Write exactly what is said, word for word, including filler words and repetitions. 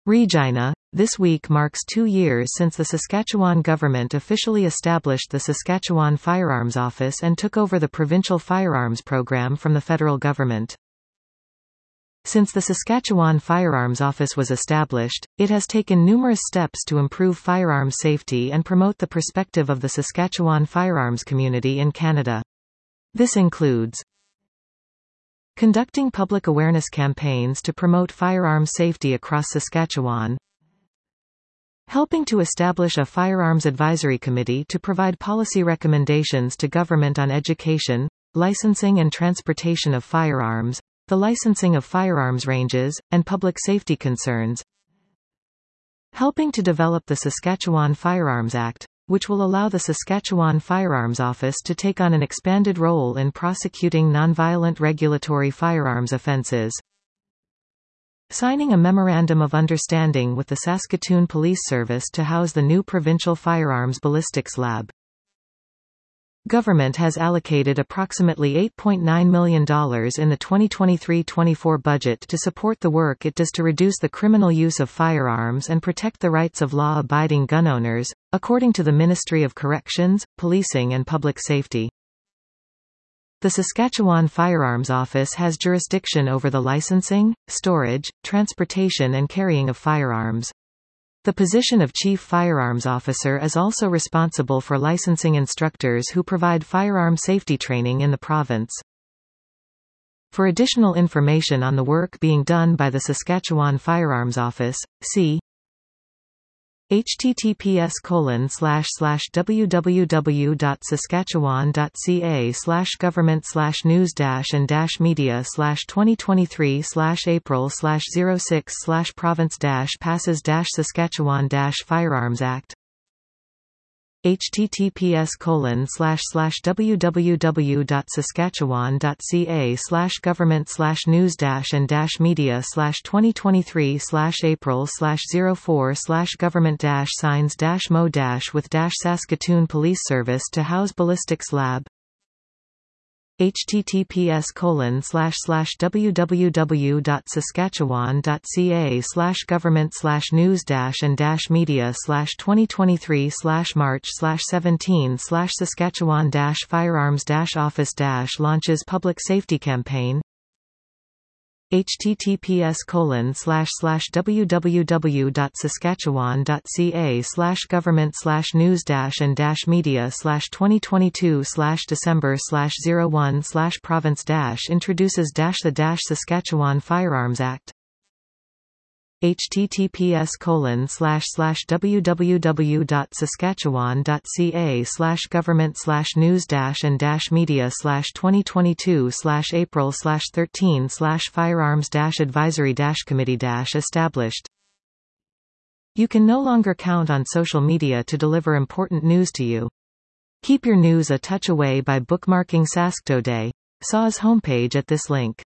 Regina. This week marks two years since the Saskatchewan government officially established the Saskatchewan Firearms Office and took over the provincial firearms program from the federal government. Since the Saskatchewan Firearms Office was established, it has taken numerous steps to improve firearms safety and promote the perspective of the Saskatchewan firearms community in Canada. This includes conducting public awareness campaigns to promote firearms safety across Saskatchewan, helping to establish a firearms advisory committee to provide policy recommendations to government on education, licensing and transportation of firearms, the licensing of firearms ranges, and public safety concerns, helping to develop the Saskatchewan Firearms Act, which will allow the Saskatchewan Firearms Office to take on an expanded role in prosecuting nonviolent regulatory firearms offences, signing a Memorandum of Understanding with the Saskatoon Police Service to house the new Provincial Firearms Ballistics Lab. Government has allocated approximately eight point nine million dollars in the twenty twenty-three twenty-four budget to support the work it does to reduce the criminal use of firearms and protect the rights of law-abiding gun owners, according to the Ministry of Corrections, Policing and Public Safety. The Saskatchewan Firearms Office has jurisdiction over the licensing, storage, transportation and carrying of firearms. The position of Chief Firearms Officer is also responsible for licensing instructors who provide firearm safety training in the province. For additional information on the work being done by the Saskatchewan Firearms Office, see https colon slash slash www dot saskatchewan dot ca slash government slash news dash and dash media slash twenty twenty-three slash April slash zero six slash province dash passes dash Saskatchewan dash Firearms Act https colon slash slash www dot saskatchewan dot ca slash government slash news dash and dash media slash twenty twenty-three slash April slash zero four slash government dash signs dash mo dash with dash Saskatoon Police Service to house ballistics lab https colon slash slash www dot saskatchewan dot ca slash government slash news dash and dash media slash twenty twenty-three slash March slash seventeen slash Saskatchewan dash firearms dash office dash launches public safety campaign https colon slash slash www dot saskatchewan dot ca slash government slash news dash and dash media slash twenty twenty-two slash December slash zero one slash province dash introduces dash the dash Saskatchewan Firearms Act https colon slash slash www dot saskatchewan dot ca slash government slash news dash and dash media slash twenty twenty-two slash April slash thirteen slash firearms dash advisory dash committee dash established. You can no longer count on social media to deliver important news to you. Keep your news a touch away by bookmarking Sasktoday, S A W's homepage at this link.